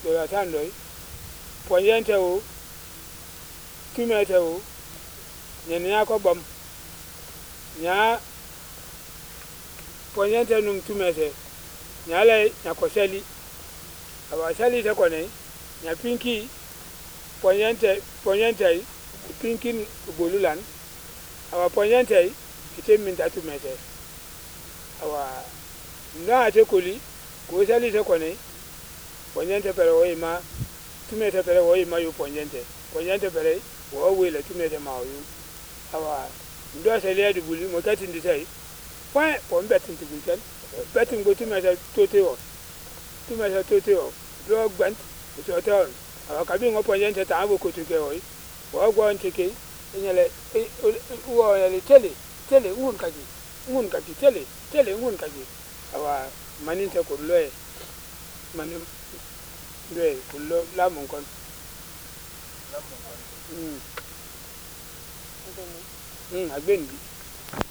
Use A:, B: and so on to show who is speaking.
A: la tandoi poñente o tumete o ñenya ko bam nya poñente num tumete nya lay nya ko sali aba sali te ko ne nya pinki poñente pinkin bolulan aba poñente ite min ta tumete awa na te koli ko sali te ko ne poñente pero o ma tumete pero o ma yu poñente pero wo wele tumete ma yu awa ndo sali du buli mo katin di tai point pon betin ti bulten betin go tumete toteo do gbant so to awa kabi ngo poñente ta bo ko tuke o wo go ntike nyele wo yele tele ngun kaji tele ngun kaji awa manin te ko loe manin loe ko lo la mon kon agbendi